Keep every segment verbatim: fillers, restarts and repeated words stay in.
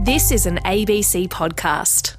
This is an A B C podcast.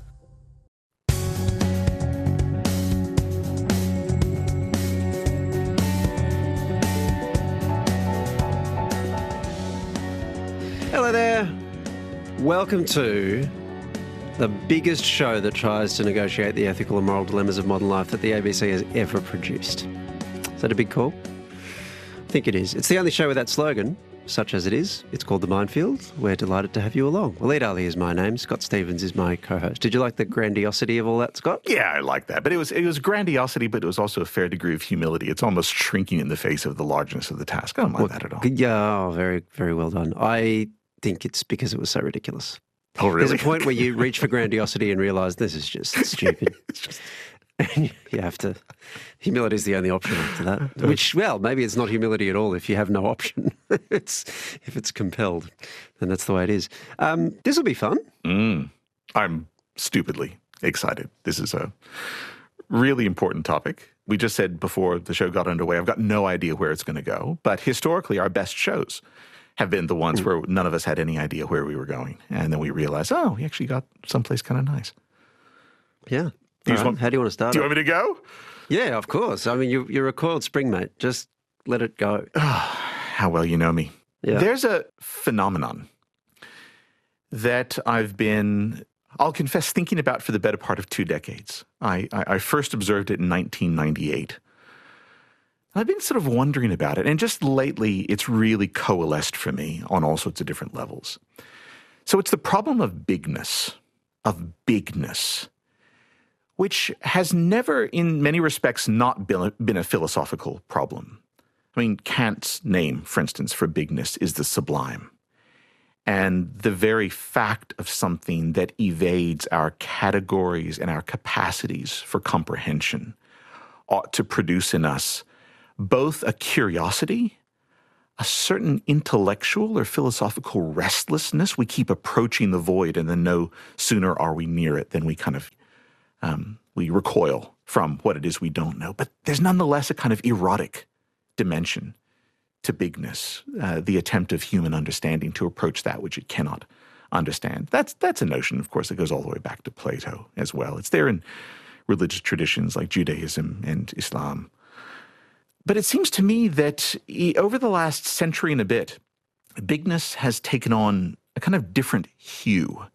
Hello there. Welcome to the biggest show that tries to negotiate the ethical and moral dilemmas of modern life that the A B C has ever produced. Is that a big call? I think it is. It's the only show with that slogan, such as it is. It's called The Minefield. We're delighted to have you along. Waleed Ali is my name. Scott Stevens is my co-host. Did you like the grandiosity of all that, Scott? Yeah, I like that. But it was it was grandiosity, but it was also a fair degree of humility. It's almost shrinking in the face of the largeness of the task. I don't mind Well, that at all. Yeah, oh, very, very well done. I think it's because it was so ridiculous. Oh, really? There's a point where you reach for grandiosity and realise this is just stupid. It's just... And you have to... Humility is the only option after that. Which, well, maybe it's not humility at all if you have no option. it's If it's compelled, then that's the way it is. Um, this will be fun. Mm, I'm stupidly excited. This is a really important topic. We just said before the show got underway, I've got no idea where it's going to go. But historically, our best shows have been the ones where none of us had any idea where we were going. And then we realized, oh, we actually got someplace kind of nice. Yeah. Do you All right. want- How do you want to start Do you it? want me to go? Yeah, of course. I mean, you, you're a coiled spring, mate. Just let it go. How well you know me. Yeah. There's a phenomenon that I've been, I'll confess, thinking about for the better part of two decades. I, I, I first observed it in nineteen ninety-eight. I've been sort of wondering about it, and just lately it's really coalesced for me on all sorts of different levels. So it's the problem of bigness, of bigness, which has never, in many respects, not been a, been a philosophical problem. I mean, Kant's name, for instance, for bigness is the sublime. And the very fact of something that evades our categories and our capacities for comprehension ought to produce in us both a curiosity, a certain intellectual or philosophical restlessness. We keep approaching the void, and then no sooner are we near it than we kind of Um, we recoil from what it is we don't know. But there's nonetheless a kind of erotic dimension to bigness, uh, the attempt of human understanding to approach that which it cannot understand. That's that's a notion, of course, that goes all the way back to Plato as well. It's there in religious traditions like Judaism and Islam. But it seems to me that over the last century and a bit, bigness has taken on a kind of different hue.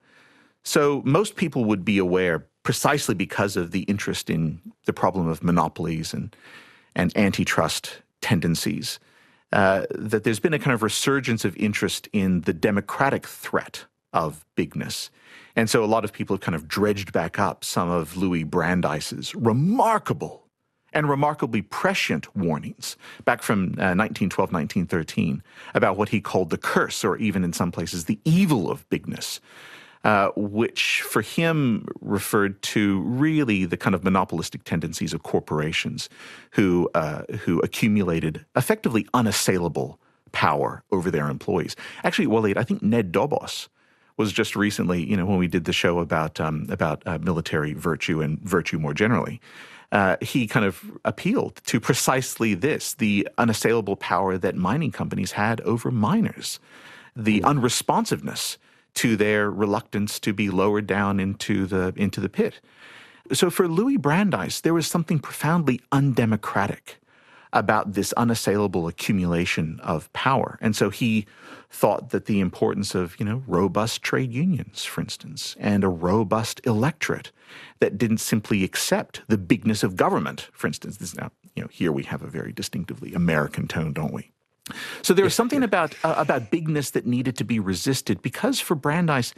So most people would be aware, precisely because of the interest in the problem of monopolies and, and antitrust tendencies, uh, that there's been a kind of resurgence of interest in the democratic threat of bigness. And so a lot of people have kind of dredged back up some of Louis Brandeis's remarkable and remarkably prescient warnings back from uh, nineteen twelve, nineteen thirteen about what he called the curse, or even in some places the evil of bigness. Uh, which for him referred to really the kind of monopolistic tendencies of corporations who uh, who accumulated effectively unassailable power over their employees. Actually, Waleed, I think Ned Dobos was just recently, you know, when we did the show about um, about uh, military virtue and virtue more generally, uh, he kind of appealed to precisely this, the unassailable power that mining companies had over miners, the unresponsiveness to their reluctance to be lowered down into the into the pit. So for Louis Brandeis, there was something profoundly undemocratic about this unassailable accumulation of power. And so he thought that the importance of, you know, robust trade unions, for instance, and a robust electorate that didn't simply accept the bigness of government, for instance. This now, you know, here we have a very distinctively American tone, don't we? So there was something about uh, about bigness that needed to be resisted, because for Brandeis,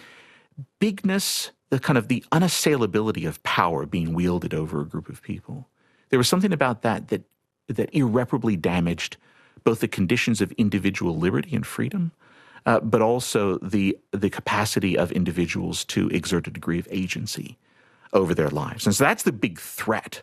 bigness, the kind of the unassailability of power being wielded over a group of people, there was something about that that that irreparably damaged both the conditions of individual liberty and freedom, uh, but also the the capacity of individuals to exert a degree of agency over their lives. And so that's the big threat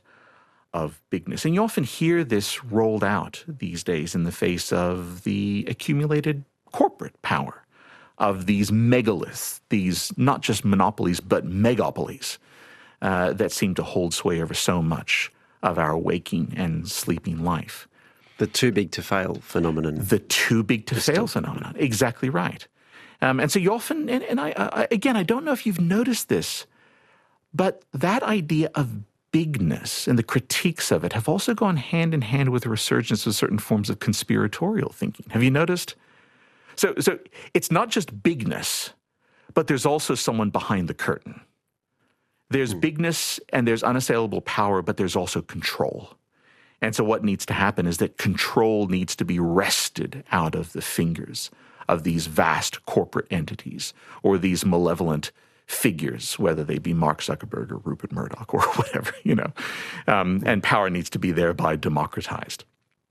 of bigness. And you often hear this rolled out these days in the face of the accumulated corporate power of these megaliths, these not just monopolies, but megapolies uh, that seem to hold sway over so much of our waking and sleeping life. The too big to fail phenomenon. The too big to fail phenomenon. Exactly right. Um, and so you often, and, and I, I, again, I don't know if you've noticed this, but that idea of bigness and the critiques of it have also gone hand in hand with the resurgence of certain forms of conspiratorial thinking. Have you noticed? So, so it's not just bigness, but there's also someone behind the curtain. There's mm. bigness and there's unassailable power, but there's also control. And so what needs to happen is that control needs to be wrested out of the fingers of these vast corporate entities or these malevolent figures, whether they be Mark Zuckerberg or Rupert Murdoch or whatever, you know. Um, and power needs to be thereby democratized.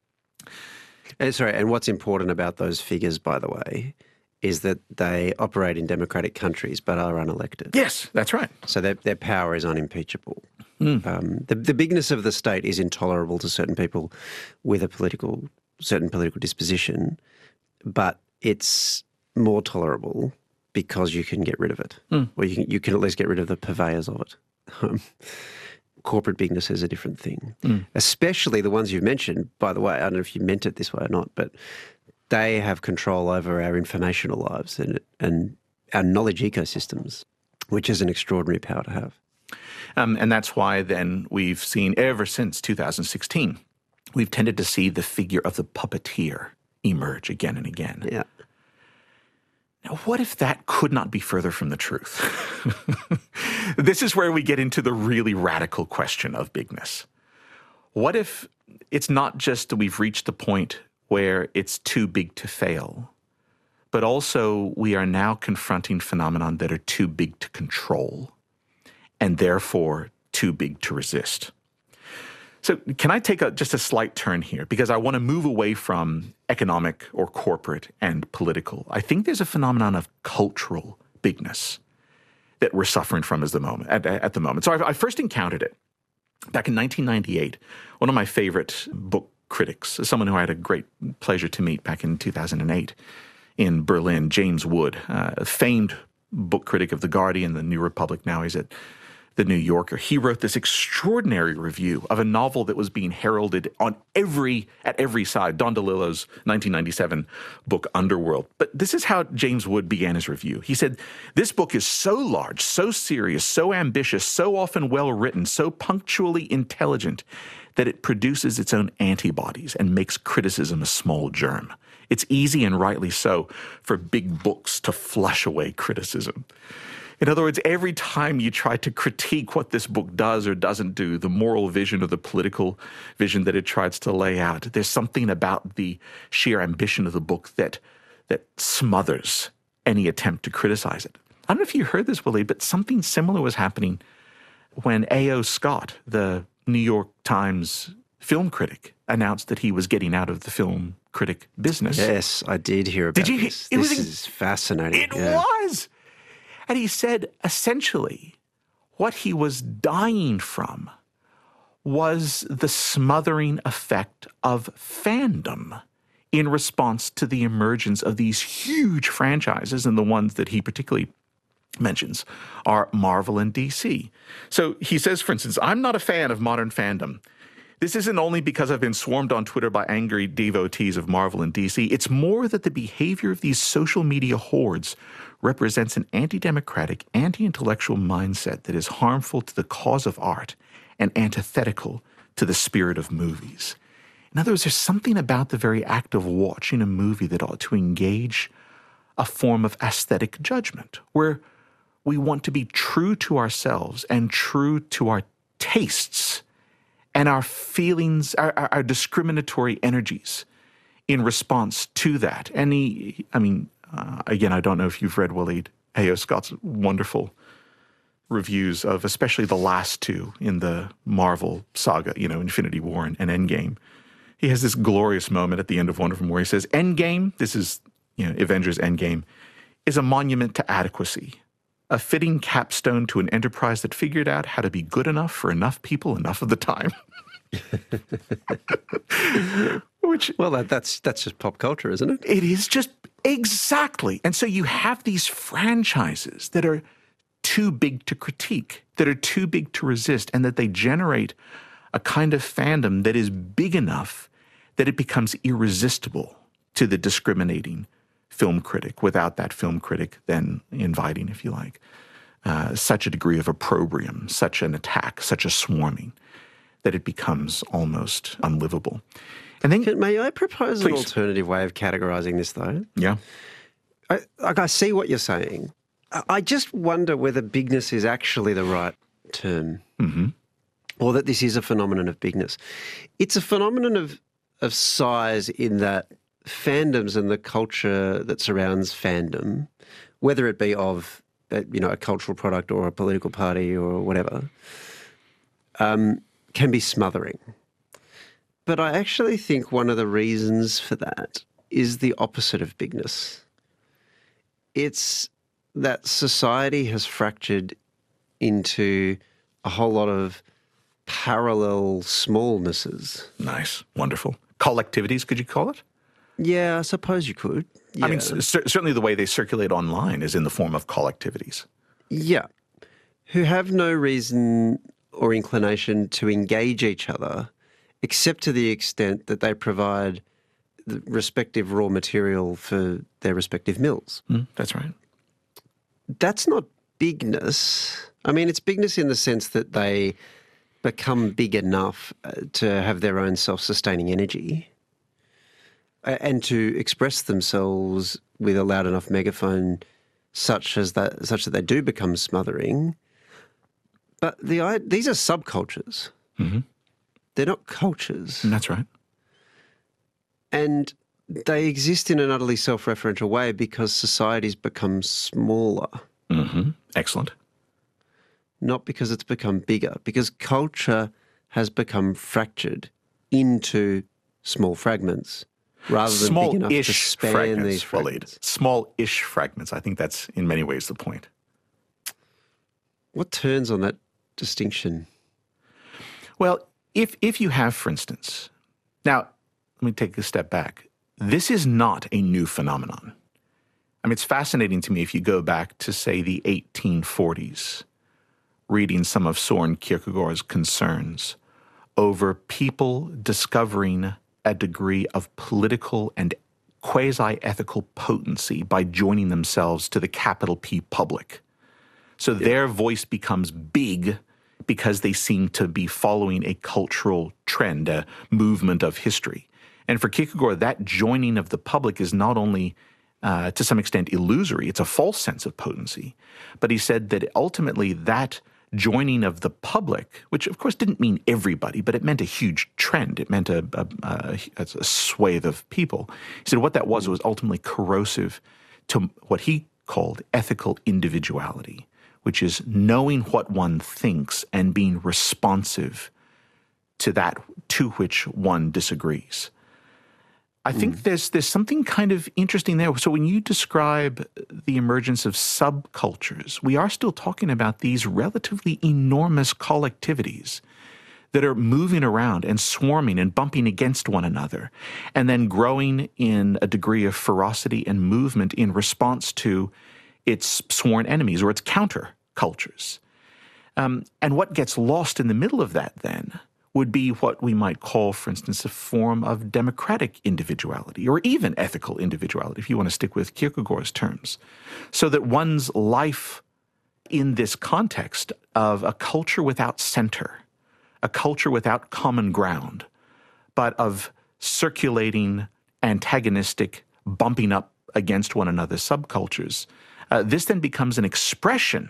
Uh, sorry, and what's important about those figures, by the way, is that they operate in democratic countries but are unelected. Yes, that's right. So their, their power is unimpeachable. Mm. Um, the, the bigness of the state is intolerable to certain people with a political, certain political disposition, but it's more tolerable because you can get rid of it, mm. or you can, you can at least get rid of the purveyors of it. Um, corporate bigness is a different thing, mm. especially the ones you've mentioned, by the way. I don't know if you meant it this way or not, but they have control over our informational lives and, and our knowledge ecosystems, which is an extraordinary power to have. Um, and that's why then we've seen ever since two thousand sixteen, we've tended to see the figure of the puppeteer emerge again and again. Yeah. Now, what if that could not be further from the truth? This is where we get into the really radical question of bigness. What if it's not just that we've reached the point where it's too big to fail, but also we are now confronting phenomena that are too big to control and therefore too big to resist? So can I take a, just a slight turn here? Because I want to move away from economic or corporate and political. I think there's a phenomenon of cultural bigness that we're suffering from as the moment, at, at the moment. So I, I first encountered it back in nineteen ninety-eight. One of my favorite book critics, someone who I had a great pleasure to meet back in two thousand eight in Berlin, James Wood, uh, a famed book critic of The Guardian, The New Republic. Now he's at The New Yorker. He wrote this extraordinary review of a novel that was being heralded on every at every side, Don DeLillo's nineteen ninety-seven book Underworld. But this is how James Wood began his review. He said, "This book is so large, so serious, so ambitious, so often well-written, so punctually intelligent that it produces its own antibodies and makes criticism a small germ. It's easy, and rightly so, for big books to flush away criticism." In other words, every time you try to critique what this book does or doesn't do, the moral vision or the political vision that it tries to lay out, there's something about the sheer ambition of the book that that smothers any attempt to criticize it. I don't know if you heard this, Waleed, but something similar was happening when A O Scott, the New York Times film critic, announced that he was getting out of the film critic business. Yes, I did hear about did you, this. It this was, is fascinating. It yeah. was. And he said, essentially, what he was dying from was the smothering effect of fandom in response to the emergence of these huge franchises, and the ones that he particularly mentions are Marvel and D C. So he says, for instance, "I'm not a fan of modern fandom. This isn't only because I've been swarmed on Twitter by angry devotees of Marvel and D C. It's more that the behavior of these social media hordes represents an anti-democratic, anti-intellectual mindset that is harmful to the cause of art and antithetical to the spirit of movies." In other words, there's something about the very act of watching a movie that ought to engage a form of aesthetic judgment, where we want to be true to ourselves and true to our tastes and our feelings, our, our, our discriminatory energies in response to that. And he, I mean, uh, again, I don't know if you've read, Waleed, A O Scott's wonderful reviews of especially the last two in the Marvel saga, you know, Infinity War and, and Endgame. He has this glorious moment at the end of one of them where he says, Endgame, this is, you know, Avengers Endgame, is a monument to adequacy, a fitting capstone to an enterprise that figured out how to be good enough for enough people enough of the time. Which, well, that, that's that's just pop culture, isn't it? It is just exactly. And so you have these franchises that are too big to critique, that are too big to resist, and that they generate a kind of fandom that is big enough that it becomes irresistible to the discriminating film critic, without that film critic then inviting, if you like, uh, such a degree of opprobrium, such an attack, such a swarming, that it becomes almost unlivable. And then, Can, may I propose an Please. alternative way of categorizing this, though? yeah, I, like I see what you're saying. I, I just wonder whether bigness is actually the right term, mm-hmm. or that this is a phenomenon of bigness. It's a phenomenon of of size in that fandoms and the culture that surrounds fandom, whether it be of a, you know a cultural product or a political party or whatever, um, can be smothering. But I actually think one of the reasons for that is the opposite of bigness. It's that society has fractured into a whole lot of parallel smallnesses. Nice, wonderful. Collectivities, could you call it? Yeah, I suppose you could. Yeah. I mean, c- certainly the way they circulate online is in the form of collectivities. Yeah. Who have no reason or inclination to engage each other except to the extent that they provide the respective raw material for their respective mills. Mm, that's right. That's not bigness. I mean, it's bigness in the sense that they become big enough uh, to have their own self-sustaining energy uh, and to express themselves with a loud enough megaphone such as that, such that they do become smothering. But the I- these are subcultures. Mm-hmm. They're not cultures. That's right. And they exist in an utterly self-referential way because societies become smaller. Mm-hmm. Excellent. Not because it's become bigger, because culture has become fractured into small fragments rather than big enough to Small-ish span fragments, these Waleed. fragments. Small-ish fragments. I think that's in many ways the point. What turns on that distinction? Well, if if you have, for instance, now let me take a step back. This is not a new phenomenon. I mean, it's fascinating to me if you go back to, say, the eighteen forties, reading some of Søren Kierkegaard's concerns over people discovering a degree of political and quasi-ethical potency by joining themselves to the capital P public. So their voice becomes big because they seem to be following a cultural trend, a movement of history. And for Kierkegaard, that joining of the public is not only uh, to some extent illusory, it's a false sense of potency, but he said that ultimately that joining of the public, which of course didn't mean everybody, but it meant a huge trend. It meant a, a, a, a swathe of people. He said what that was was ultimately corrosive to what he called ethical individuality, which is knowing what one thinks and being responsive to that to which one disagrees. I think mm. there's there's something kind of interesting there. So when you describe the emergence of subcultures, we are still talking about these relatively enormous collectivities that are moving around and swarming and bumping against one another, and then growing in a degree of ferocity and movement in response to its sworn enemies or its countercultures. Um, and what gets lost in the middle of that then would be what we might call, for instance, a form of democratic individuality or even ethical individuality, if you want to stick with Kierkegaard's terms, so that one's life in this context of a culture without center, a culture without common ground, but of circulating, antagonistic, bumping up against one another subcultures, uh, this then becomes an expression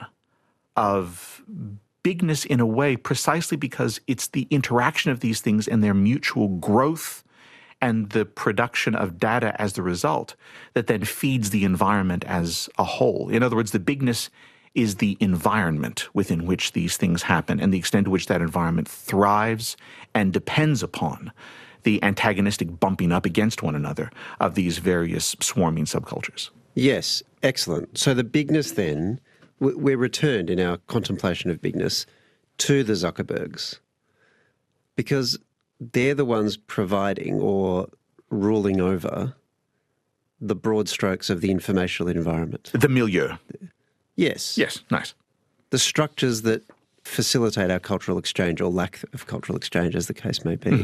of bigness in a way precisely because it's the interaction of these things and their mutual growth and the production of data as the result that then feeds the environment as a whole. In other words, the bigness is the environment within which these things happen and the extent to which that environment thrives and depends upon the antagonistic bumping up against one another of these various swarming subcultures. Yes, excellent. So the bigness then, we're returned in our contemplation of bigness to the Zuckerbergs because they're the ones providing or ruling over the broad strokes of the informational environment. The milieu. Yes. Yes, nice. The structures that facilitate our cultural exchange or lack of cultural exchange, as the case may be. Mm-hmm.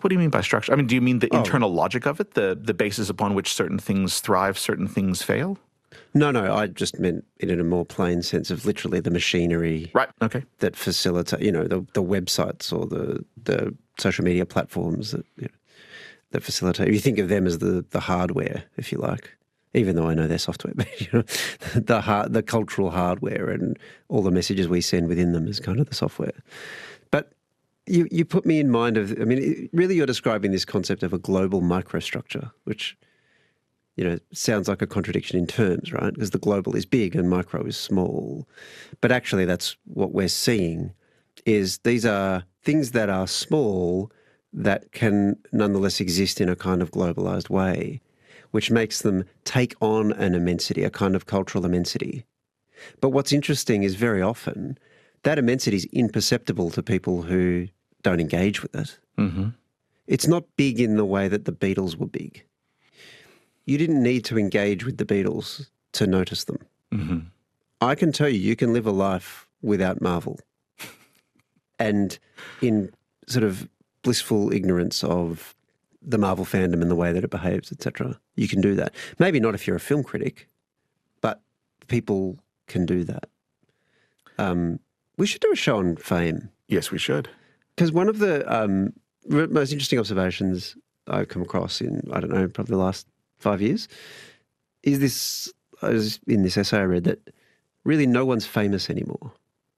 What do you mean by structure? I mean, do you mean the Oh. internal logic of it, the the basis upon which certain things thrive, certain things fail? No, no, I just meant it in a more plain sense of literally the machinery Right. Okay. that facilitate, you know, the, the websites or the, the social media platforms that, you know, that facilitate. You think of them as the, the hardware, if you like, even though I know they're software, but, you know, the hard, the cultural hardware and all the messages we send within them is kind of the software. But you, you put me in mind of, I mean, really you're describing this concept of a global microstructure, which, you know, sounds like a contradiction in terms, right? Because the global is big and micro is small. But actually that's what we're seeing is these are things that are small that can nonetheless exist in a kind of globalized way, which makes them take on an immensity, a kind of cultural immensity. But what's interesting is very often that immensity is imperceptible to people who don't engage with it. Mm-hmm. It's not big in the way that the Beatles were big. You didn't need to engage with the Beatles to notice them. Mm-hmm. I can tell you, you can live a life without Marvel and in sort of blissful ignorance of the Marvel fandom and the way that it behaves, et cetera. You can do that. Maybe not if you're a film critic, but people can do that. Um, we should do a show on fame. Yes, we should. Because one of the um, most interesting observations I've come across in, I don't know, probably the last five years, is this, I was in this essay I read that really no one's famous anymore.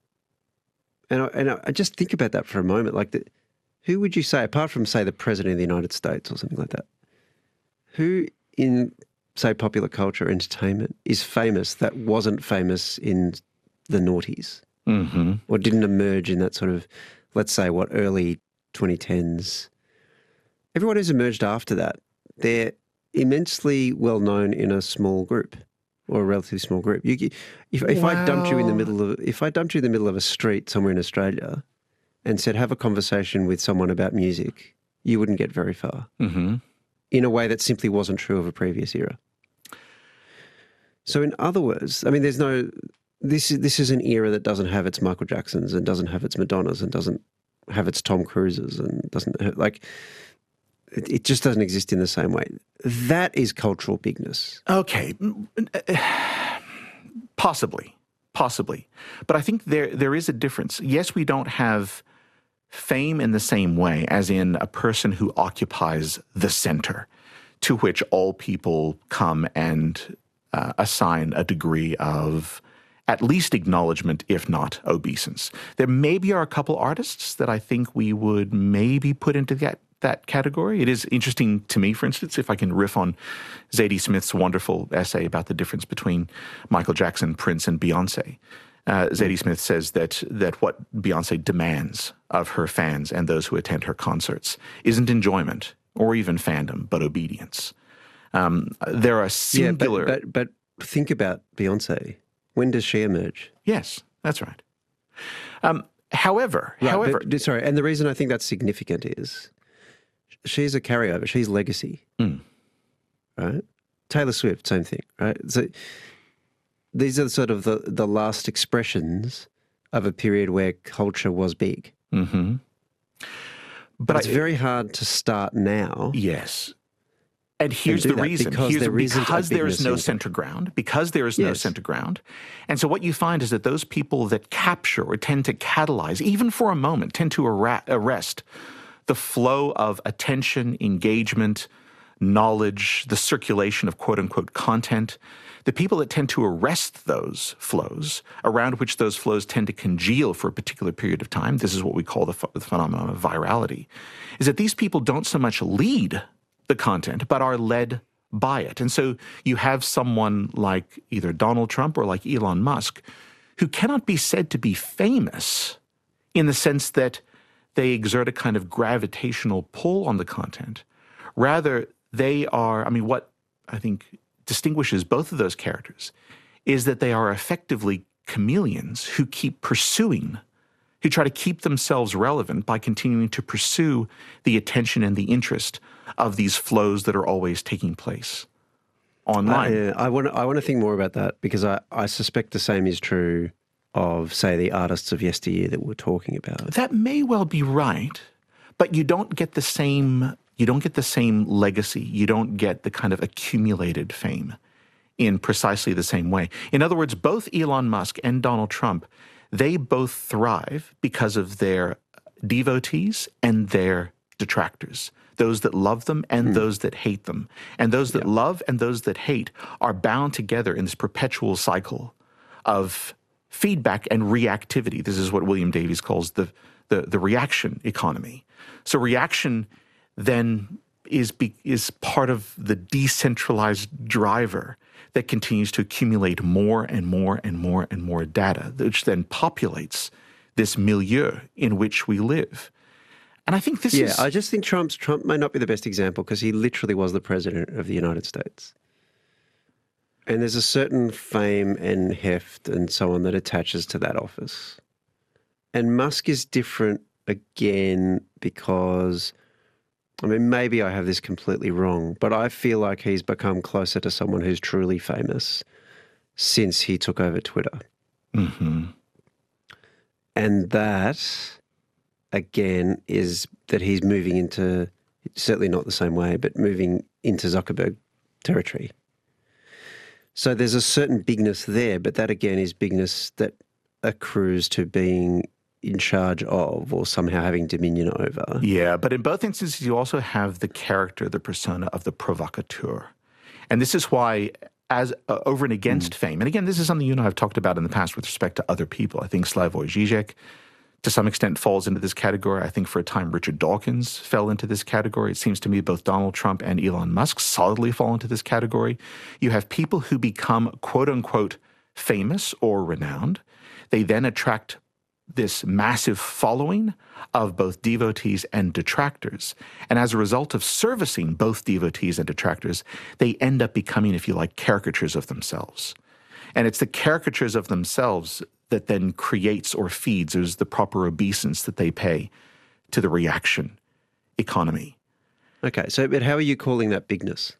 And I, and I just think about that for a moment. Like, the, who would you say, apart from, say, the President of the United States or something like that, who in, say, popular culture, entertainment, is famous that wasn't famous in the noughties Mm-hmm. or didn't emerge in that sort of, let's say, what, early twenty tens? Everyone who's emerged after that, they're immensely well known in a small group or a relatively small group. You, if if I dumped you in the Well- middle of if I dumped you in the middle of a street somewhere in Australia and said have a conversation with someone about music, you wouldn't get very far. Mm-hmm. In a way that simply wasn't true of a previous era. So in other words, I mean, there's no this is this is an era that doesn't have its Michael Jacksons and doesn't have its Madonnas and doesn't have its Tom Cruises and doesn't have, like. It, it just doesn't exist in the same way. That is cultural bigness. Okay, possibly, possibly, but I think there there is a difference. Yes, we don't have fame in the same way as in a person who occupies the center, to which all people come and uh, assign a degree of at least acknowledgement, if not obeisance. There maybe are a couple artists that I think we would maybe put into that. that category. It is interesting to me, for instance, if I can riff on Zadie Smith's wonderful essay about the difference between Michael Jackson, Prince, and Beyonce. Uh, Zadie Smith says that that what Beyonce demands of her fans and those who attend her concerts isn't enjoyment or even fandom, but obedience. Um, there are singular... Yeah, but, but, but think about Beyonce. When does she emerge? Yes, that's right. Um, however, Right, however... but, sorry, and the reason I think that's significant is she's a carryover. She's legacy, Mm. right? Taylor Swift, same thing, right? So these are sort of the, the last expressions of a period where culture was big. Mm-hmm. But But it's I, very hard to start now. Yes. And here's do the that reason. because Here's, there isn't a because there is bigness no in it. center ground. Because there is no Yes. center ground. And so what you find is that those people that capture or tend to catalyze, even for a moment, tend to arra- arrest the flow of attention, engagement, knowledge, the circulation of quote-unquote content. The people that tend to arrest those flows, around which those flows tend to congeal for a particular period of time, this is what we call the, ph- the phenomenon of virality, is that these people don't so much lead the content, but are led by it. And so you have someone like either Donald Trump or like Elon Musk, who cannot be said to be famous in the sense that they exert a kind of gravitational pull on the content. Rather, they are, I mean, what I think distinguishes both of those characters is that they are effectively chameleons who keep pursuing, who try to keep themselves relevant by continuing to pursue the attention and the interest of these flows that are always taking place online. I, I want to I want to think more about that because I, I suspect the same is true of, say, the artists of yesteryear that we're talking about. That may well be right, but you don't get the same, you don't get the same legacy. You don't get the kind of accumulated fame in precisely the same way. In other words, both Elon Musk and Donald Trump, they both thrive because of their devotees and their detractors, those that love them and mm. those that hate them. And those that yeah. love and those that hate are bound together in this perpetual cycle of feedback and reactivity. This is what William Davies calls the, the, the reaction economy. So reaction then is, be, is part of the decentralized driver that continues to accumulate more and more and more and more data, which then populates this milieu in which we live. And I think this yeah, is... Yeah, I just think Trump's Trump may not be the best example because he literally was the president of the United States. And there's a certain fame and heft and so on that attaches to that office. And Musk is different again because... I mean, maybe I have this completely wrong, but I feel like he's become closer to someone who's truly famous since he took over Twitter. Mm-hmm. And that, again, is that he's moving into, certainly not the same way, but moving into Zuckerberg territory. So there's a certain bigness there, but that, again, is bigness that accrues to being in charge of or somehow having dominion over. Yeah, but in both instances, you also have the character, the persona of the provocateur. And this is why, as uh, over and against mm. fame, and again, this is something you and I have talked about in the past with respect to other people. I think Slavoj Žižek, to some extent, falls into this category. I think for a time, Richard Dawkins fell into this category. It seems to me both Donald Trump and Elon Musk solidly fall into this category. You have people who become, quote-unquote, famous or renowned. They then attract this massive following of both devotees and detractors. And as a result of servicing both devotees and detractors, they end up becoming, if you like, caricatures of themselves. And it's the caricatures of themselves that then creates or feeds, there's the proper obeisance that they pay to the reaction economy. Okay, so but how are you calling that bigness?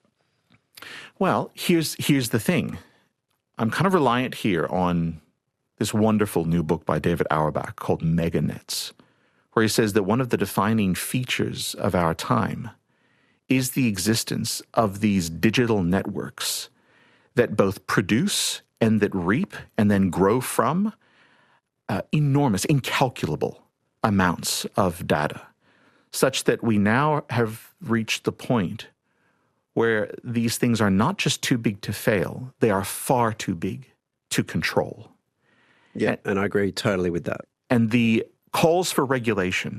Well, here's here's the thing. I'm kind of reliant here on this wonderful new book by David Auerbach called Meganets, where he says that one of the defining features of our time is the existence of these digital networks that both produce and that reap and then grow from uh, enormous, incalculable amounts of data, such that we now have reached the point where these things are not just too big to fail, they are far too big to control. Yeah, and, and I agree totally with that. And the calls for regulation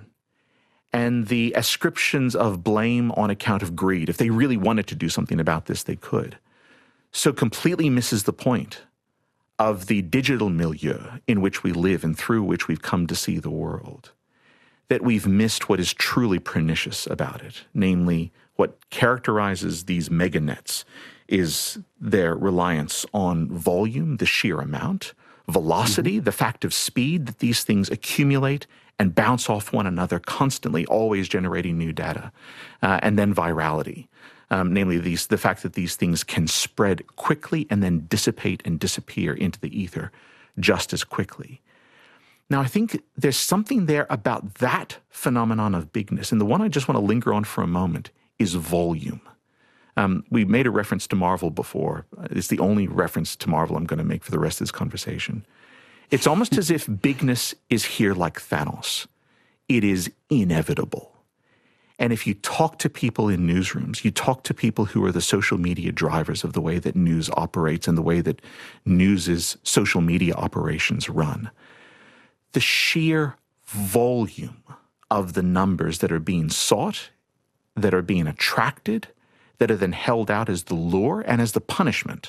and the ascriptions of blame on account of greed, if they really wanted to do something about this, they could, so completely misses the point of the digital milieu in which we live and through which we've come to see the world, that we've missed what is truly pernicious about it, namely what characterizes these meganets is their reliance on volume, the sheer amount, velocity, mm-hmm. the fact of speed, that these things accumulate and bounce off one another constantly, always generating new data, uh, and then virality, um, namely these the fact that these things can spread quickly and then dissipate and disappear into the ether just as quickly. Now, I think there's something there about that phenomenon of bigness, and the one I just want to linger on for a moment is volume. Um, we made a reference to Marvel before. It's the only reference to Marvel I'm going to make for the rest of this conversation. It's almost as if bigness is here like Thanos. It is inevitable. And if you talk to people in newsrooms, you talk to people who are the social media drivers of the way that news operates and the way that news's social media operations run, the sheer volume of the numbers that are being sought, that are being attracted, that are then held out as the lure and as the punishment,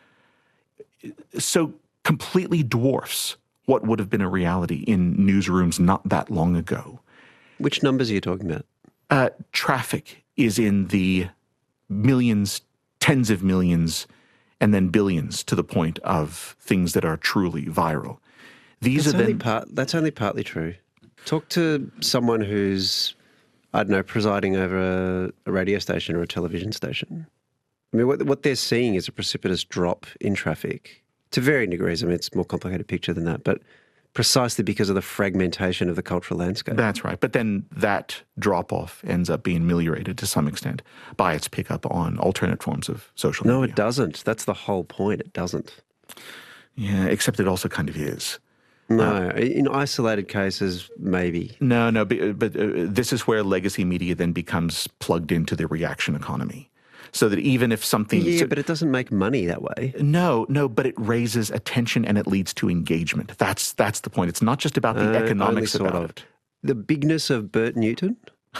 so completely dwarfs what would have been a reality in newsrooms not that long ago. Which numbers are you talking about? Uh, traffic is in the millions, tens of millions, and then billions to the point of things that are truly viral. These that's are only then... part, that's only partly true. Talk to someone who's, I don't know, presiding over a, a radio station or a television station. I mean, what, what they're seeing is a precipitous drop in traffic to varying degrees. I mean, it's a more complicated picture than that, but precisely because of the fragmentation of the cultural landscape. That's right. But then that drop-off ends up being ameliorated to some extent by its pickup on alternate forms of social no, media. it doesn't. That's the whole point. It doesn't. Yeah, except it also kind of is. No, uh, in isolated cases, maybe. No, no, but, but uh, this is where legacy media then becomes plugged into the reaction economy. So that even if something... Yeah, so, but it doesn't make money that way. No, no, but it raises attention and it leads to engagement. That's that's the point. It's not just about the Uh, economics only sort about of. it. The bigness of Bert Newton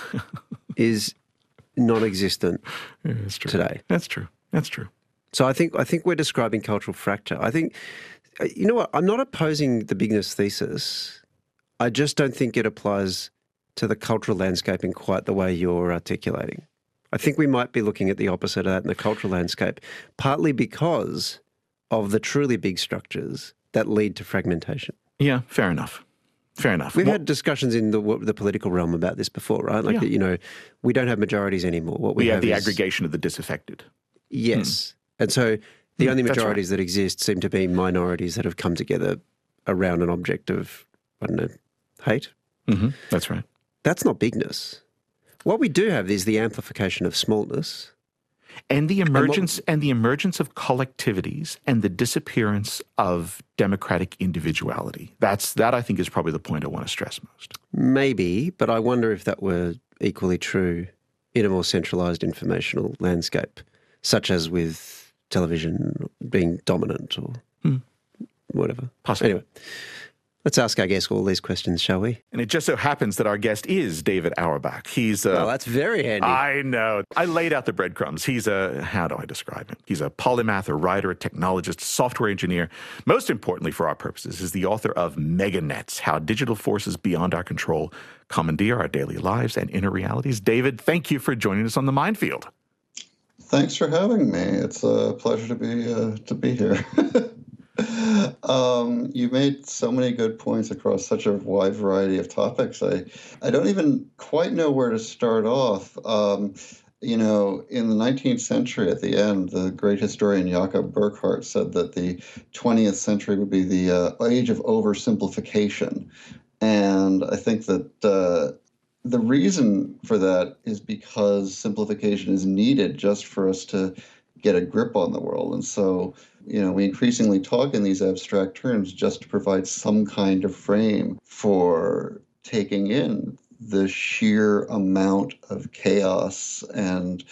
is non-existent Yeah, that's true. today. That's true. That's true. So I think I think we're describing cultural fracture. I think, you know what, I'm not opposing the bigness thesis. I just don't think it applies to the cultural landscape in quite the way you're articulating. I think we might be looking at the opposite of that in the cultural landscape, partly because of the truly big structures that lead to fragmentation. Yeah, fair enough. Fair enough. We've Well, had discussions in the the political realm about this before, right? Like, Yeah. you know, we don't have majorities anymore. What we, we have have the is, aggregation of the disaffected. Yes. And so the only that's majorities that exist seem to be minorities that have come together around an object of, I don't know, hate. Mm-hmm. That's right. That's not bigness. What we do have is the amplification of smallness. And the emergence and, the emergence of collectivities and the disappearance of democratic individuality. That's that I think is probably the point I want to stress most. Maybe, but I wonder if that were equally true in a more centralised informational landscape, such as with television being dominant or Hmm. whatever. Possibly. Anyway, let's ask our guest all these questions, shall we? And it just so happens that our guest is David Auerbach. He's a... Oh, that's very handy. I know. I laid out the breadcrumbs. He's a, how do I describe him? He's a polymath, a writer, a technologist, software engineer. Most importantly for our purposes is the author of Meganets, How Digital Forces Beyond Our Control Commandeer Our Daily Lives and Inner Realities. David, thank you for joining us on The Minefield. Thanks for having me. It's a pleasure to be uh, to be here. um, you made so many good points across such a wide variety of topics. I I don't even quite know where to start off. Um, you know, in the nineteenth century, at the end, the great historian Jakob Burckhardt said that the twentieth century would be the uh, age of oversimplification. And I think that uh, the reason for that is because simplification is needed just for us to get a grip on the world. And so, you know, we increasingly talk in these abstract terms just to provide some kind of frame for taking in the sheer amount of chaos and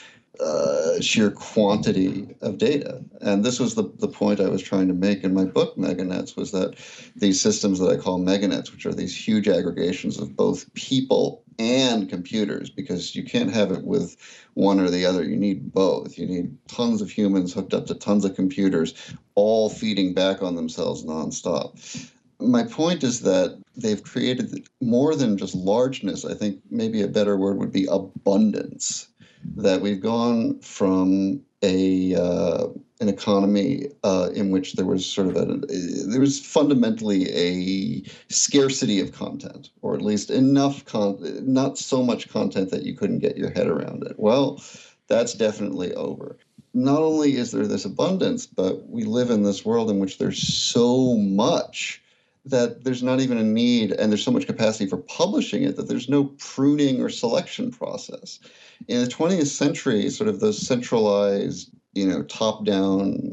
uh, sheer quantity of data. And this was the, the point I was trying to make in my book, Meganets, was that these systems that I call meganets, which are these huge aggregations of both people and computers, because you can't have it with one or the other. You need both. You need tons of humans hooked up to tons of computers, all feeding back on themselves nonstop. My point is that they've created more than just largeness. I think maybe a better word would be abundance. That we've gone from a uh, an economy uh, in which there was sort of a there was fundamentally a scarcity of content, or at least enough con- not so much content that you couldn't get your head around it. Well, that's definitely over. Not only is there this abundance, but we live in this world in which there's so much that there's not even a need, and there's so much capacity for publishing it that there's no pruning or selection process. In the twentieth century, sort of those centralized, you know, top-down,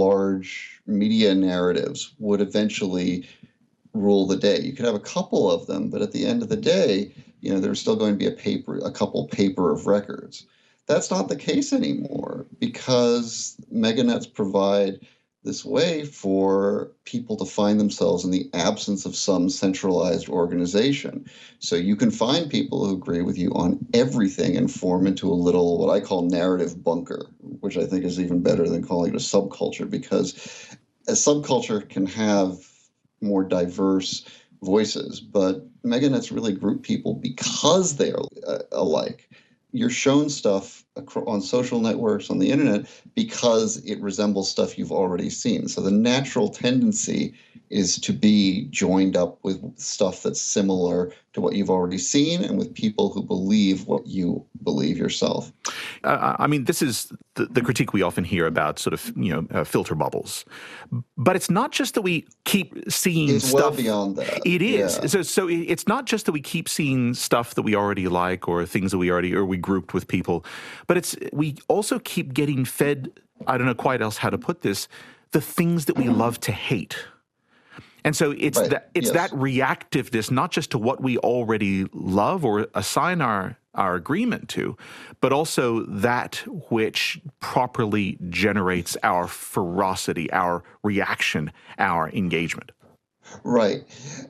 large media narratives would eventually rule the day. You could have a couple of them, but at the end of the day, you know, there's still going to be a paper, a couple paper of records. That's not the case anymore because meganets provide this way for people to find themselves in the absence of some centralized organization. So you can find people who agree with you on everything and form into a little, what I call narrative bunker, which I think is even better than calling it a subculture, because a subculture can have more diverse voices, but meganets really group people because they are uh, alike. You're shown stuff on social networks, on the internet, because it resembles stuff you've already seen. So the natural tendency is to be joined up with stuff that's similar to what you've already seen and with people who believe what you believe yourself. Uh, I mean, this is the, the critique we often hear about sort of, you know, uh, filter bubbles. But it's not just that we keep seeing it's stuff. Well beyond that. It is. Yeah. So, so it's not just that we keep seeing stuff that we already like or things that we already, or we grouped with people, but it's, we also keep getting fed, I don't know quite else how to put this, the things that we love to hate. And so it's right. that it's yes. that reactiveness, not just to what we already love or assign our, our agreement to, but also that which properly generates our ferocity, our reaction, our engagement. Right.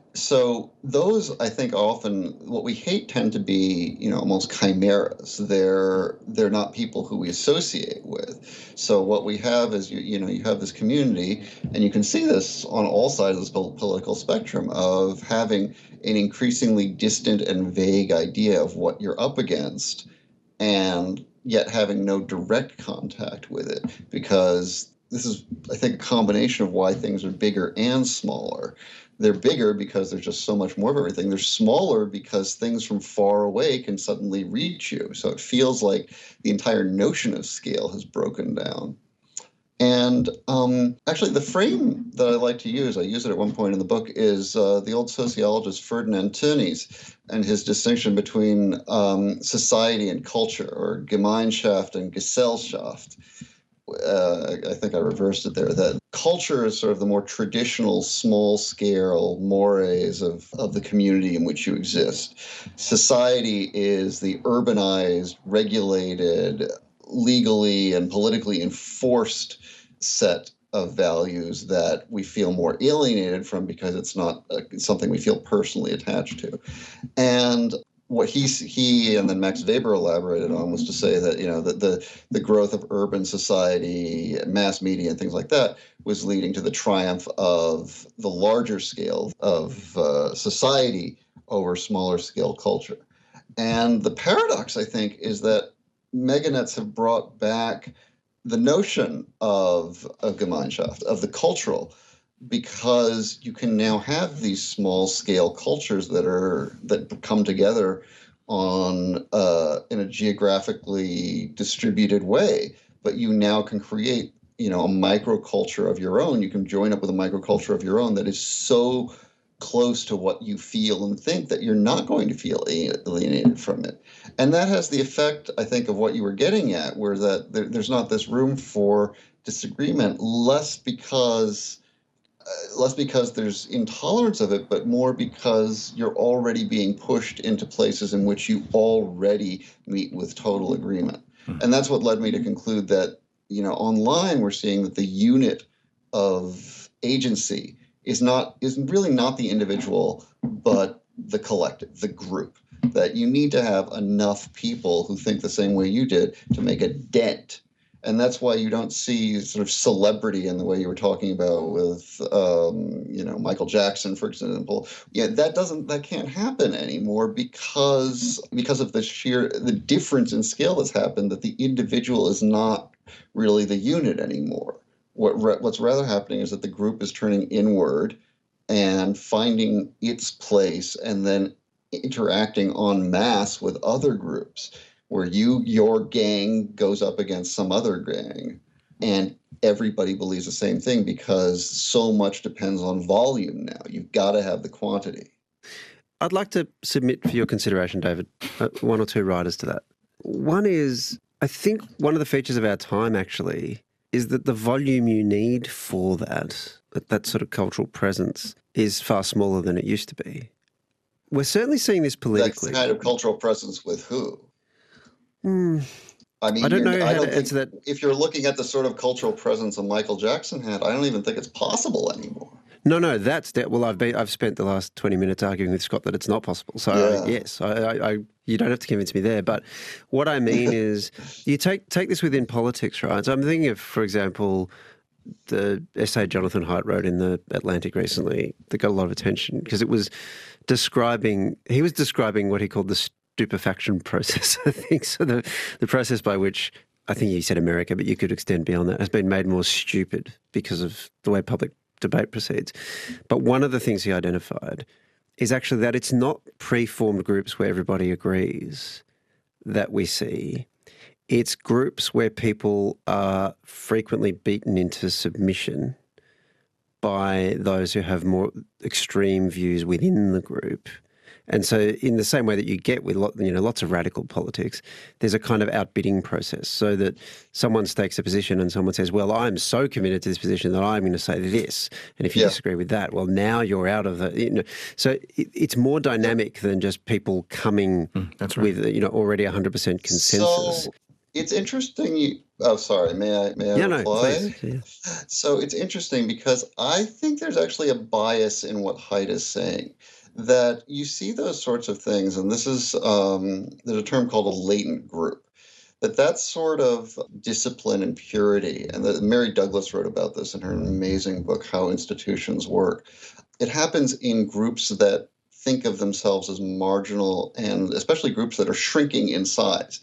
So those, I think, often what we hate tend to be, you know, almost chimeras. They're they're not people who we associate with. So what we have is, you you know, you have this community, and you can see this on all sides of this political spectrum of having an increasingly distant and vague idea of what you're up against, and yet having no direct contact with it, because this is, I think, a combination of why things are bigger and smaller. They're bigger because there's just so much more of everything. They're smaller because things from far away can suddenly reach you. So it feels like the entire notion of scale has broken down. And um, actually, the frame that I like to use, I use it at one point in the book, is uh, the old sociologist Ferdinand Tönnies and his distinction between um, society and culture, or Gemeinschaft and Gesellschaft. Uh, I think I reversed it there, that culture is sort of the more traditional small-scale mores of, of the community in which you exist. Society is the urbanized, regulated, legally and politically enforced set of values that we feel more alienated from because it's not uh, something we feel personally attached to. And what he he and then Max Weber elaborated on was to say that, you know, that the the growth of urban society, mass media, and things like that was leading to the triumph of the larger scale of uh, society over smaller scale culture. And the paradox, I think, is that meganets have brought back the notion of of Gemeinschaft, of the cultural, because you can now have these small scale cultures that are that come together on uh, in a geographically distributed way. But you now can create, you know, a microculture of your own. You can join up with a microculture of your own that is so close to what you feel and think that you're not going to feel alienated from it. And that has the effect, I think, of what you were getting at, where that there, there's not this room for disagreement, less because Uh, less because there's intolerance of it, but more because you're already being pushed into places in which you already meet with total agreement. Mm-hmm. And that's what led me to conclude that, you know, online we're seeing that the unit of agency is not is really not the individual, but the collective, the group. That you need to have enough people who think the same way you did to make a dent. And that's why you don't see sort of celebrity in the way you were talking about with, um, you know, Michael Jackson, for example. Yeah, that doesn't, that can't happen anymore because because of the sheer, the difference in scale that's happened, that the individual is not really the unit anymore. What what's rather happening is that the group is turning inward and finding its place and then interacting en masse with other groups, where you, your gang goes up against some other gang, and everybody believes the same thing because so much depends on volume now. You've got to have the quantity. I'd like to submit for your consideration, David, uh, one or two riders to that. One is, I think one of the features of our time actually is that the volume you need for that, that sort of cultural presence, is far smaller than it used to be. We're certainly seeing this politically. That's the kind of cultural presence with who? Mm, I mean, I don't know I how don't to think answer that. If you're looking at the sort of cultural presence that Michael Jackson had, I don't even think it's possible anymore. No, no, that's that. Well, I've been, I've spent the last twenty minutes arguing with Scott that it's not possible. So Yeah. uh, yes, I, I, I, you don't have to convince me there. But what I mean is, you take take this within politics, right? So I'm thinking of, for example, the essay Jonathan Haidt wrote in the Atlantic recently that got a lot of attention because it was describing. He was describing what he called the stupefaction process, I think. So the, the process by which, I think he said America, but you could extend beyond that, has been made more stupid because of the way public debate proceeds. But one of the things he identified is actually that it's not pre-formed groups where everybody agrees that we see. It's groups where people are frequently beaten into submission by those who have more extreme views within the group. And so in the same way that you get with lot, you know, lots of radical politics, there's a kind of outbidding process so that someone stakes a position and someone says, well, I'm so committed to this position that I'm going to say this. And if you Yeah. disagree with that, well, now you're out of the, you know. So it, it's more dynamic than just people coming Mm, that's right. with, you know, already one hundred percent consensus. So it's interesting. You, oh, sorry. May I? May I yeah, no, reply? please. Yeah. So it's interesting because I think there's actually a bias in what Haidt is saying. That you see those sorts of things, and this is um, there's a term called a latent group. That that sort of discipline and purity, and that Mary Douglas wrote about this in her amazing book, How Institutions Work. It happens in groups that think of themselves as marginal, and especially groups that are shrinking in size.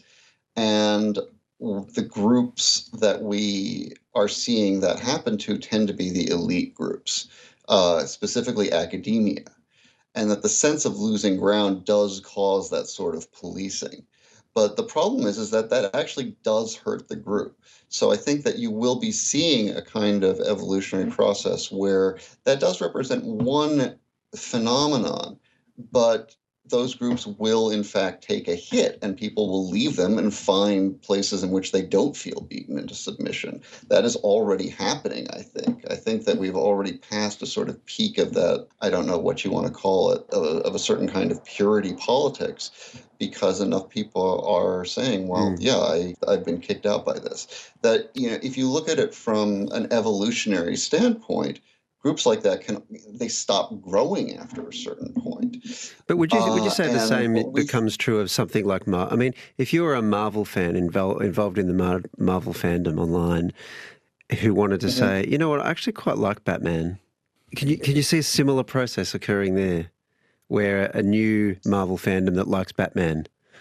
And the groups that we are seeing that happen to tend to be the elite groups, uh, specifically academia. And that the sense of losing ground does cause that sort of policing. But the problem is, is that that actually does hurt the group. So I think that you will be seeing a kind of evolutionary process where that does represent one phenomenon, but those groups will in fact take a hit and people will leave them and find places in which they don't feel beaten into submission. That is already happening, I think. I think that we've already passed a sort of peak of that, I don't know what you want to call it, of a, of a certain kind of purity politics, because enough people are saying, well, Mm. yeah, I, I've been kicked out by this. That, you know, if you look at it from an evolutionary standpoint, groups like that can they stop growing after a certain point. But would you would you Uh, say the and same what we- becomes true of something like Mar? I mean, if you were a Marvel fan invol- involved in the Mar- Marvel fandom online, who wanted to Mhm. say, you know what, I actually quite like Batman. Can you can you see a similar process occurring there, where a new Marvel fandom that likes Batman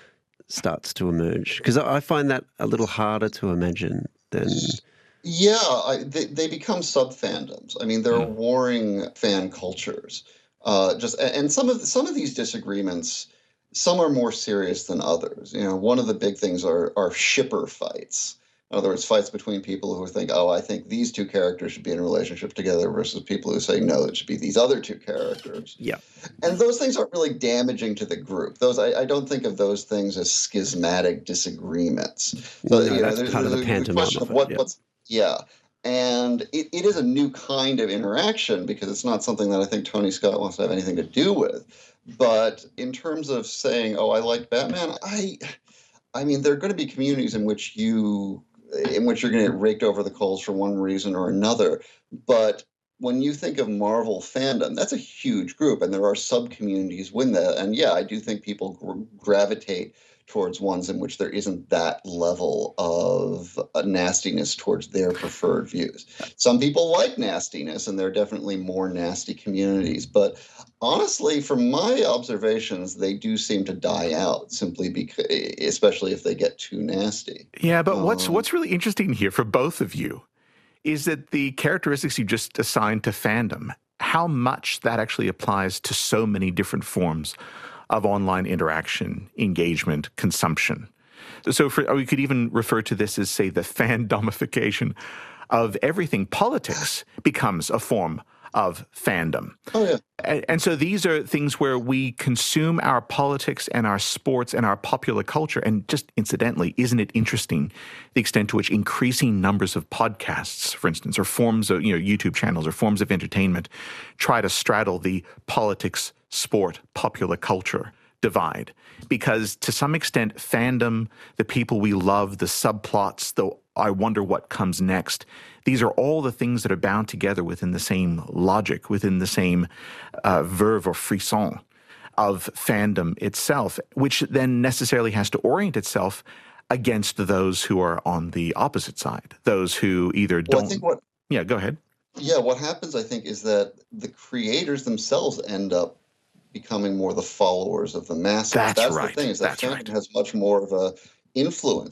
starts to emerge? Because I I find that a little harder to imagine than. Yeah, I, they, they become sub-fandoms. I mean, there are Mm. warring fan cultures. Uh, just a- and some of the, some of these disagreements, some are more serious than others. You know, one of the big things are are shipper fights. In other words, fights between people who think, oh, I think these two characters should be in a relationship together, versus people who say, no, it should be these other two characters. Yeah. And those things aren't really damaging to the group. Those I, I don't think of those things as schismatic disagreements. So, No, you know, that's there's, part of the there's a pantomime question of of it, what, yeah. what's yeah. And it, it is a new kind of interaction because it's not something that I think Tony Scott wants to have anything to do with. But in terms of saying, oh, I like Batman, I I mean, there are going to be communities in which you in which you're going to get raked over the coals for one reason or another. But when you think of Marvel fandom, that's a huge group, and there are sub-communities within that. And yeah, I do think people gr- gravitate towards ones in which there isn't that level of uh, nastiness towards their preferred views. Some people like nastiness, and there are definitely more nasty communities. But honestly, from my observations, they do seem to die out simply because, especially if they get too nasty. Yeah, but what's Um, what's really interesting here for both of you is that the characteristics you just assigned to fandom, how much that actually applies to so many different forms of online interaction, engagement, consumption. So for, we could even refer to this as, say, the fandomification of everything. Politics becomes a form of fandom. Oh, yeah. And, and so these are things where we consume our politics and our sports and our popular culture. And just incidentally, isn't it interesting the extent to which increasing numbers of podcasts, for instance, or forms of, you know, YouTube channels or forms of entertainment try to straddle the politics, sport, popular culture divide? Because to some extent, fandom, the people we love, the subplots, the I wonder what comes next, these are all the things that are bound together within the same logic, within the same uh, verve or frisson of fandom itself, which then necessarily has to orient itself against those who are on the opposite side, those who either Well, don't. I think what Yeah, go ahead. yeah, what happens, I think, is that the creators themselves end up becoming more the followers of the masses. That's right. the thing, is that That's fandom right. has much more of a influence.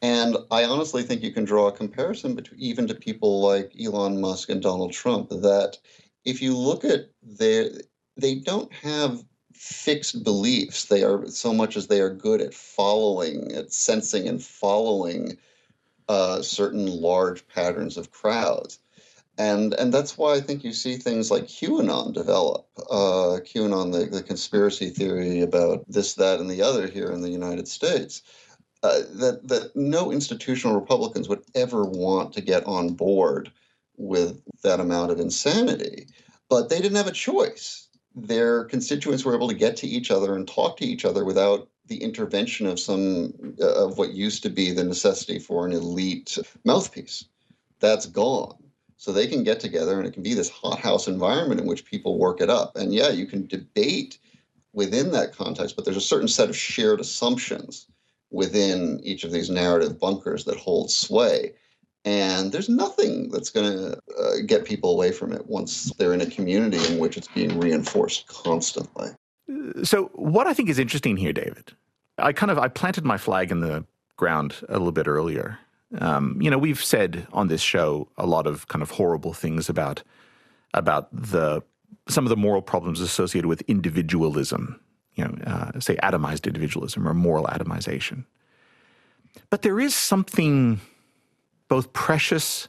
And I honestly think you can draw a comparison between even to people like Elon Musk and Donald Trump, that if you look at their, they don't have fixed beliefs. They are so much as they are good at following, at sensing and following uh, certain large patterns of crowds. And and that's why I think you see things like QAnon develop. Uh, QAnon, the, the conspiracy theory about this, that, and the other here in the United States. Uh, that that no institutional Republicans would ever want to get on board with that amount of insanity. But they didn't have a choice. Their constituents were able to get to each other and talk to each other without the intervention of some uh, of what used to be the necessity for an elite mouthpiece. That's gone. So they can get together, and it can be this hothouse environment in which people work it up. And yeah, you can debate within that context, but there's a certain set of shared assumptions within each of these narrative bunkers that hold sway. And there's nothing that's going to uh, get people away from it once they're in a community in which it's being reinforced constantly. So what I think is interesting here, David, I kind of, I planted my flag in the ground a little bit earlier. Um, you know, we've said on this show a lot of kind of horrible things about, about the, some of the moral problems associated with individualism, you know, uh, say atomized individualism or moral atomization. But there is something both precious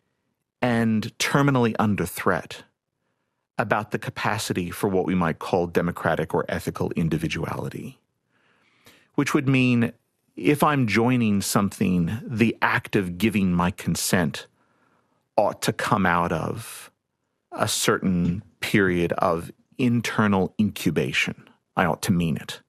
and terminally under threat about the capacity for what we might call democratic or ethical individuality, which would mean if I'm joining something, the act of giving my consent ought to come out of a certain period of internal incubation. I ought to mean it.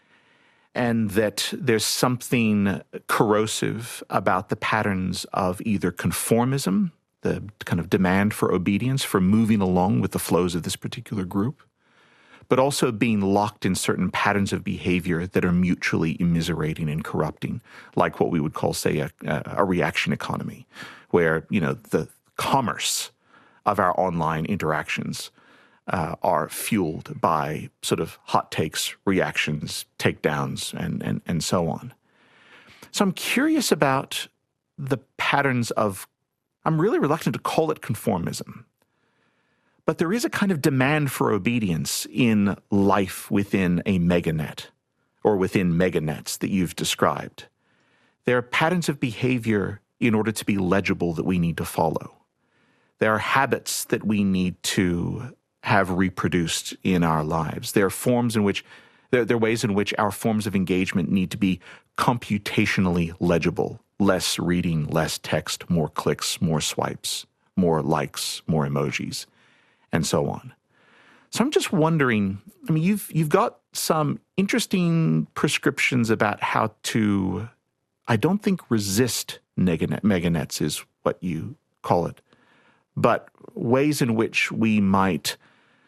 And that there's something corrosive about the patterns of either conformism, the kind of demand for obedience, for moving along with the flows of this particular group, but also being locked in certain patterns of behavior that are mutually immiserating and corrupting, like what we would call, say, a, a reaction economy, where, you know, the commerce of our online interactions uh, are fueled by sort of hot takes, reactions, takedowns, and, and, and so on. So I'm curious about the patterns of, I'm really reluctant to call it conformism, but there is a kind of demand for obedience in life within a meganet or within meganets that you've described. There are patterns of behavior in order to be legible that we need to follow. There are habits that we need to have reproduced in our lives. There are forms in which, there, there are ways in which our forms of engagement need to be computationally legible. Less reading, less text, more clicks, more swipes, more likes, more emojis, and so on. So I'm just wondering, I mean, you've you've got some interesting prescriptions about how to, I don't think resist meganet, meganets is what you call it, but ways in which we might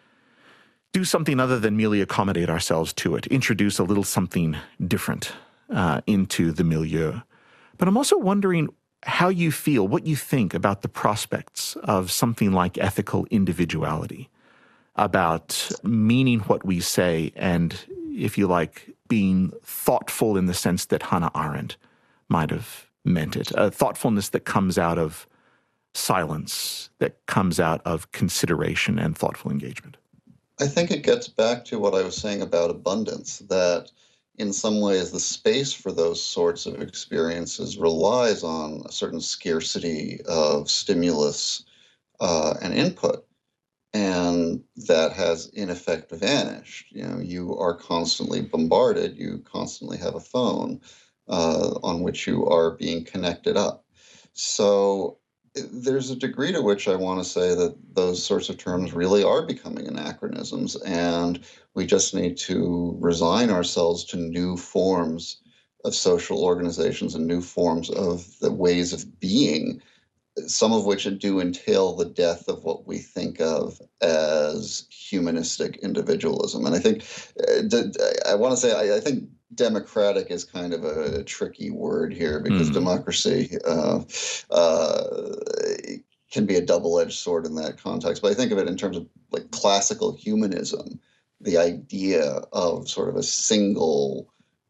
do something other than merely accommodate ourselves to it, introduce a little something different uh, into the milieu. But I'm also wondering how you feel, what you think about the prospects of something like ethical individuality, about meaning what we say and, if you like, being thoughtful in the sense that Hannah Arendt might have meant it, a thoughtfulness that comes out of silence, that comes out of consideration and thoughtful engagement. I think it gets back to what I was saying about abundance, that in some ways the space for those sorts of experiences relies on a certain scarcity of stimulus uh, and input. And that has in effect vanished. You know, you are constantly bombarded. You constantly have a phone uh, on which you are being connected up. So there's a degree to which I want to say that those sorts of terms really are becoming anachronisms, and we just need to resign ourselves to new forms of social organizations and new forms of the ways of being, some of which do entail the death of what we think of as humanistic individualism. And I think, I want to say, I, I think democratic is kind of a tricky word here, because mm. democracy uh, uh, can be a double-edged sword in that context. But I think of it in terms of like classical humanism, the idea of sort of a single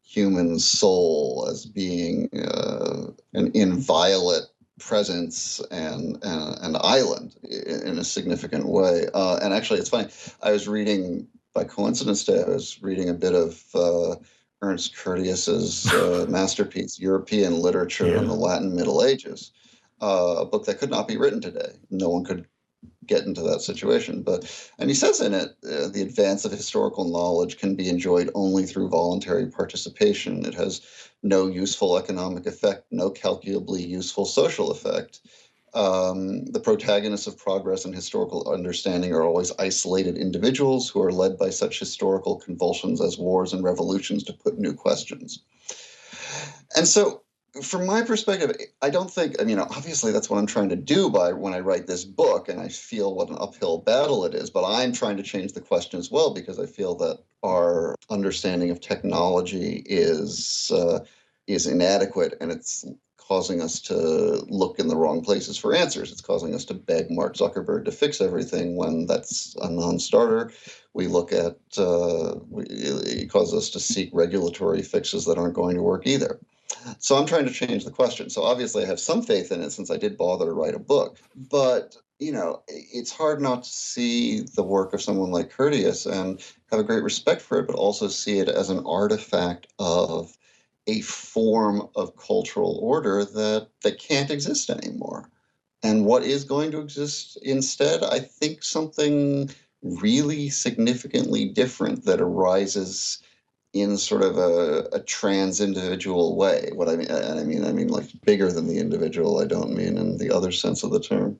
human soul as being uh, an inviolate presence and, and an island in, in a significant way. Uh, and actually, it's funny. I was reading, by coincidence today, I was reading a bit of uh, Ernst Curtius's uh, masterpiece, European Literature Yeah. in the Latin Middle Ages, uh, a book that could not be written today. No one could get into that situation. But and he says in it, uh, the advance of historical knowledge can be enjoyed only through voluntary participation. It has no useful economic effect, no calculably useful social effect. Um, the protagonists of progress and historical understanding are always isolated individuals who are led by such historical convulsions as wars and revolutions to put new questions. And so, from my perspective, I don't think, I mean, obviously that's what I'm trying to do by when I write this book, and I feel what an uphill battle it is, but I'm trying to change the question as well, because I feel that our understanding of technology is uh, is inadequate, and it's causing us to look in the wrong places for answers. It's causing us to beg Mark Zuckerberg to fix everything when that's a non-starter. We look at, uh, it causes us to seek regulatory fixes that aren't going to work either. So I'm trying to change the question. So obviously I have some faith in it since I did bother to write a book. But, you know, it's hard not to see the work of someone like Curtius and have a great respect for it, but also see it as an artifact of a form of cultural order that, that can't exist anymore. And what is going to exist instead? I think something really significantly different that arises in sort of a, a trans-individual way. What I mean, I mean, I mean, like bigger than the individual. I don't mean in the other sense of the term.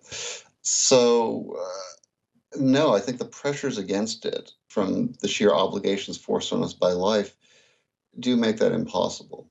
So, uh, no, I think the pressures against it from the sheer obligations forced on us by life do make that impossible.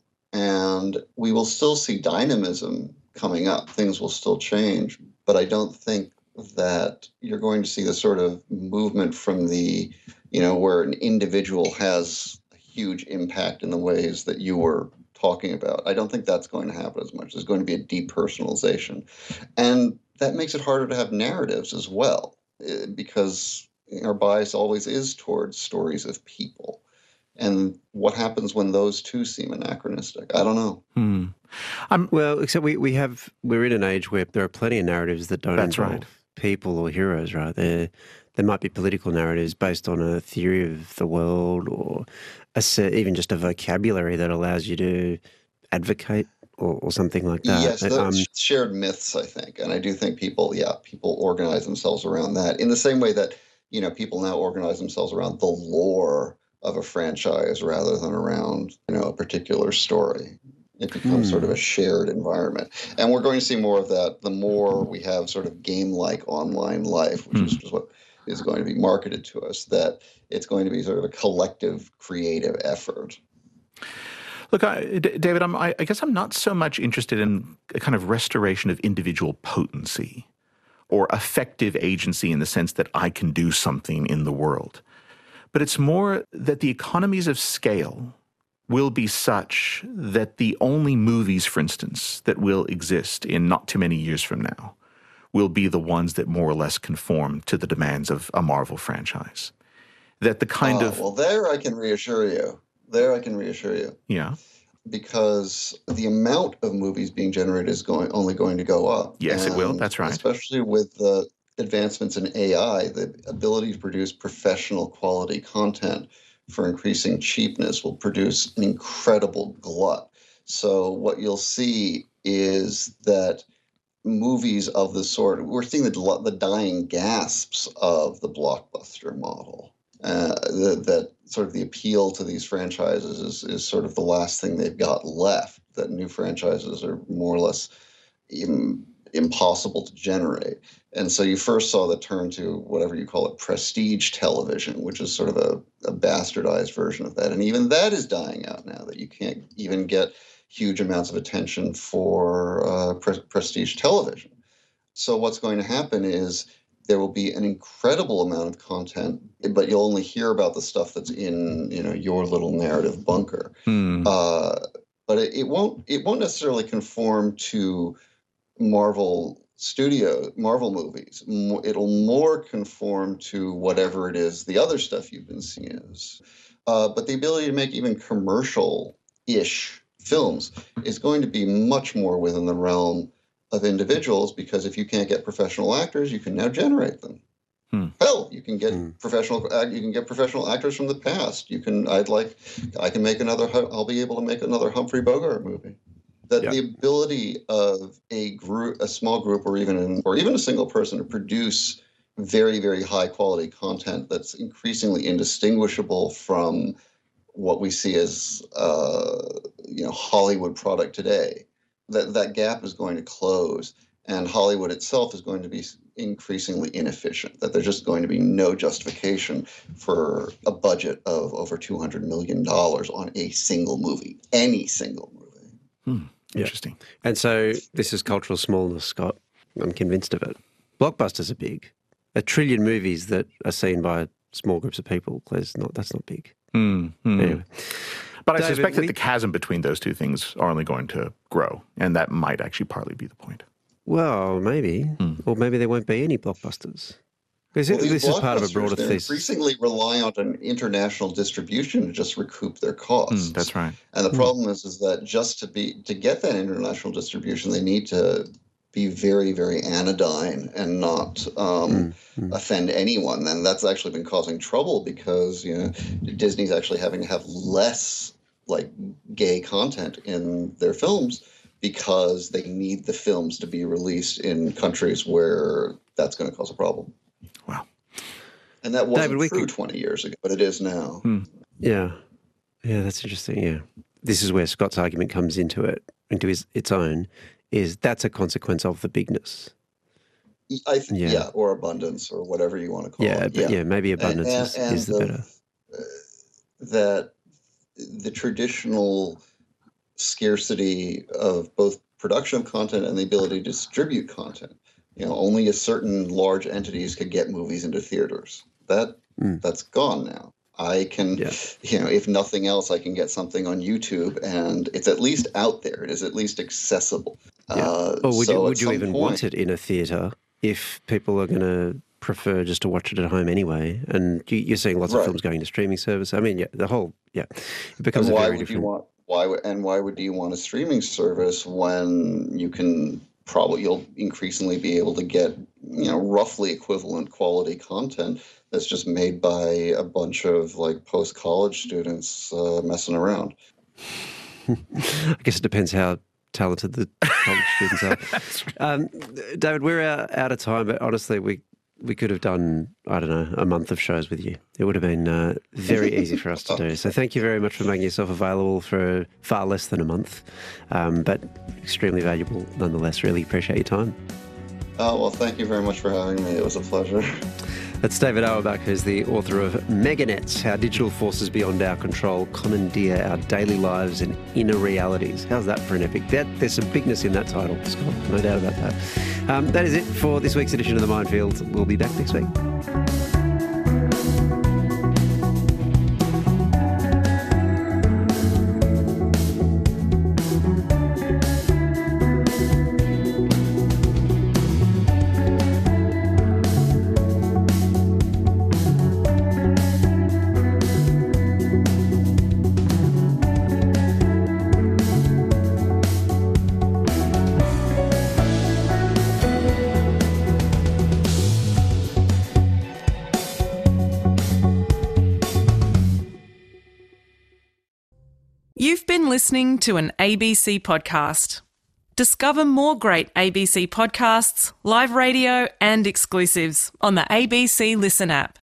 And we will still see dynamism coming up. Things will still change, but I don't think that you're going to see the sort of movement from the, you know, where an individual has huge impact in the ways that you were talking about. I don't think that's going to happen as much. There's going to be a depersonalization. And that makes it harder to have narratives as well, because our bias always is towards stories of people. And what happens when those two seem anachronistic? I don't know. Hmm. I'm, Well, except we, we have, we're in an age where there are plenty of narratives that don't That's involve right. people or heroes, right? There, there might be political narratives based on a theory of the world or a, se- even just a vocabulary that allows you to advocate or, or something like that. Yes, the Um, shared myths, I think. And I do think people, yeah, people organize themselves around that in the same way that, you know, people now organize themselves around the lore of a franchise rather than around, you know, a particular story. It becomes Hmm. sort of a shared environment. And we're going to see more of that the more we have sort of game-like online life, which is just what is going to be marketed to us, that it's going to be sort of a collective creative effort. Look, I, D- David, I'm, I, I guess I'm not so much interested in a kind of restoration of individual potency or effective agency in the sense that I can do something in the world. But it's more that the economies of scale will be such that the only movies, for instance, that will exist in not too many years from now will be the ones that more or less conform to the demands of a Marvel franchise. That the kind Ah, of... well, there I can reassure you. There I can reassure you. Yeah. Because the amount of movies being generated is going only going to go up. Yes, it will. And That's right. especially with the advancements in A I, the ability to produce professional quality content for increasing cheapness will produce an incredible glut. So what you'll see is that movies of the sort, we're seeing the, the dying gasps of the blockbuster model. Uh, that, that sort of the appeal to these franchises is, is sort of the last thing they've got left, that new franchises are more or less im, impossible to generate. And so you first saw the turn to whatever you call it, prestige television, which is sort of a, a bastardized version of that. And even that is dying out now, that you can't even get huge amounts of attention for uh, pre- prestige television. So what's going to happen is there will be an incredible amount of content, but you'll only hear about the stuff that's in, you know, your little narrative bunker. Hmm. Uh, but it, it won't it won't necessarily conform to Marvel Studio Marvel movies. Mo- It'll more conform to whatever it is the other stuff you've been seeing is. Uh, but the ability to make even commercial ish films is going to be much more within the realm of individuals, because if you can't get professional actors, you can now generate them. Hmm. Hell, you can get hmm. professional you can get professional actors from the past. You can I'd like I can make another I'll be able to make another Humphrey Bogart movie. That yeah. the ability of a group, a small group, or even an, or even a single person to produce very, very high quality content that's increasingly indistinguishable from what we see as uh, you know Hollywood product today. That that gap is going to close, and Hollywood itself is going to be increasingly inefficient. That there's just going to be no justification for a budget of over two hundred million dollars on a single movie, any single movie. Hmm. Interesting. Yeah. And so this is cultural smallness, Scott. I'm convinced of it. Blockbusters are big. A trillion movies that are seen by small groups of people, Claire's not, that's not big. Mm, mm. Anyway. But I David, suspect that we, the chasm between those two things are only going to grow, and that might actually partly be the point. Well, maybe. Mm. Or maybe there won't be any blockbusters. Because well, this is part of a broader they're thesis. Increasingly rely on an international distribution to just recoup their costs. Mm, that's right. And the mm. problem is, is that just to be to get that international distribution, they need to be very, very anodyne and not um, mm, mm. offend anyone. And that's actually been causing trouble, because you know Disney's actually having to have less like gay content in their films, because they need the films to be released in countries where that's going to cause a problem. Wow. And that wasn't David, true could... twenty years ago, but it is now. Hmm. Yeah. Yeah, that's interesting, yeah. This is where Scott's argument comes into it, into his, its own, is that's a consequence of the bigness. I th- yeah. yeah, or abundance, or whatever you want to call yeah, it. But, yeah, yeah, maybe abundance and, and, is, and is the, the better. Uh, that the traditional scarcity of both production of content and the ability to distribute content. You know, only a certain large entities could get movies into theaters. That mm. that's gone now. I can, yeah. you know, if nothing else, I can get something on YouTube, and it's at least out there. It is at least accessible. Yeah. Uh, or would so you, would you even point, want it in a theater if people are going to prefer just to watch it at home anyway? And you, you're seeing lots right. of films going to streaming service. I mean, yeah, the whole, yeah, it becomes and a why very would different. You want, why and why would you want a streaming service when you can probably you'll increasingly be able to get you know roughly equivalent quality content that's just made by a bunch of like post college students uh, messing around. I guess it depends how talented the college students are. Um, David, we're out, out of time, but honestly, we we could have done, I don't know, a month of shows with you. It would have been uh, very easy for us to do. So thank you very much for making yourself available for far less than a month, um, but extremely valuable nonetheless. Really appreciate your time. Oh, well, thank you very much for having me. It was a pleasure. That's David Auerbach, who's the author of Meganets, How Digital Forces Beyond Our Control Commandeer Our Daily Lives and Inner Realities. How's that for an epic? That, there's some bigness in that title, Scott, no doubt about that. Um, that is it for this week's edition of The Minefield. We'll be back next week. You've been listening to an A B C podcast. Discover more great A B C podcasts, live radio and exclusives on the A B C Listen app.